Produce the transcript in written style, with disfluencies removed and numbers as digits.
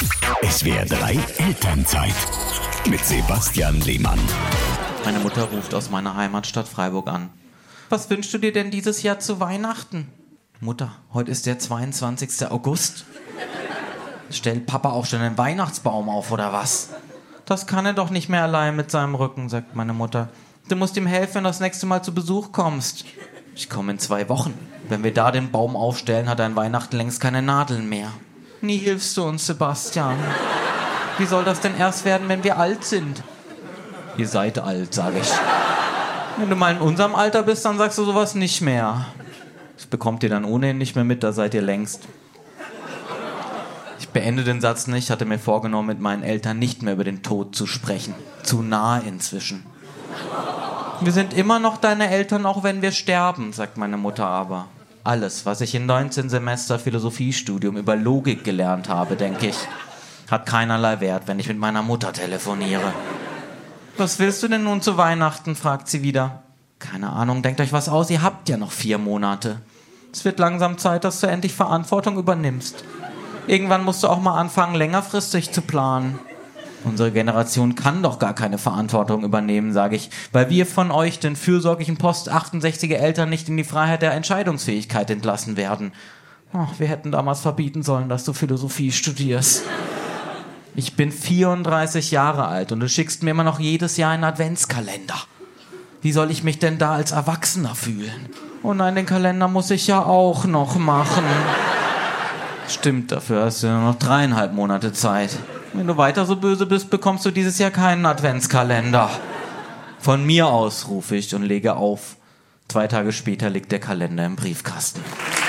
SWR 3 Elternzeit mit Sebastian Lehmann. Meine Mutter ruft aus meiner Heimatstadt Freiburg an. Was wünschst du dir denn dieses Jahr zu Weihnachten? Mutter, heute ist der 22. August. Stellt Papa auch schon einen Weihnachtsbaum auf, oder was? Das kann er doch nicht mehr allein mit seinem Rücken, sagt meine Mutter. Du musst ihm helfen, wenn du das nächste Mal zu Besuch kommst. Ich komme in 2 Wochen. Wenn wir da den Baum aufstellen, hat er an Weihnachten längst keine Nadeln mehr. Nie hilfst du uns, Sebastian. Wie soll das denn erst werden, wenn wir alt sind? Ihr seid alt, sage ich. Wenn du mal in unserem Alter bist, dann sagst du sowas nicht mehr. Das bekommt ihr dann ohnehin nicht mehr mit, da seid ihr längst. Ich beende den Satz nicht, hatte mir vorgenommen, mit meinen Eltern nicht mehr über den Tod zu sprechen. Zu nahe inzwischen. Wir sind immer noch deine Eltern, auch wenn wir sterben, sagt meine Mutter aber. Alles, was ich in 19 Semester Philosophiestudium über Logik gelernt habe, denke ich, hat keinerlei Wert, wenn ich mit meiner Mutter telefoniere. Was willst du denn nun zu Weihnachten, fragt sie wieder. Keine Ahnung, denkt euch was aus, ihr habt ja noch 4 Monate. Es wird langsam Zeit, dass du endlich Verantwortung übernimmst. Irgendwann musst du auch mal anfangen, längerfristig zu planen. Unsere Generation kann doch gar keine Verantwortung übernehmen, sage ich, weil wir von euch, den fürsorglichen Post-68er Eltern, nicht in die Freiheit der Entscheidungsfähigkeit entlassen werden. Oh, wir hätten damals verbieten sollen, dass du Philosophie studierst. Ich bin 34 Jahre alt und du schickst mir immer noch jedes Jahr einen Adventskalender. Wie soll ich mich denn da als Erwachsener fühlen? Oh nein, den Kalender muss ich ja auch noch machen. Stimmt, dafür hast du nur noch 3,5 Monate Zeit. Wenn du weiter so böse bist, bekommst du dieses Jahr keinen Adventskalender. Von mir aus, rufe ich und lege auf. 2 Tage später liegt der Kalender im Briefkasten.